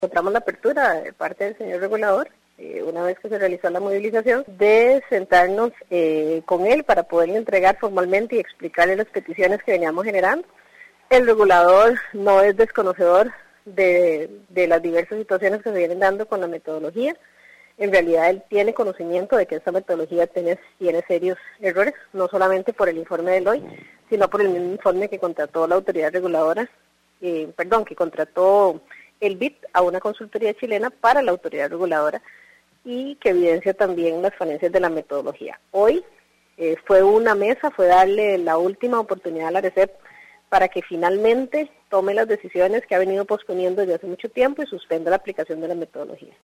Encontramos la apertura de parte del señor regulador, una vez que se realizó la movilización, de sentarnos con él para poderle entregar formalmente y explicarle las peticiones que veníamos generando. El regulador no es desconocedor de las diversas situaciones que se vienen dando con la metodología. En realidad él tiene conocimiento de que esta metodología tiene serios errores, no solamente por el informe del hoy, sino por el mismo informe que contrató la autoridad reguladora, que contrató el BID a una consultoría chilena para la autoridad reguladora y que evidencia también las falencias de la metodología. Hoy fue darle la última oportunidad a la ARECEP para que finalmente tome las decisiones que ha venido posponiendo desde hace mucho tiempo y suspenda la aplicación de la metodología.